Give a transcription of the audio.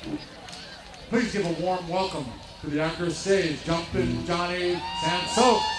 Please give a warm welcome to the Anchor stage, Jumpin' Johnny Sanso.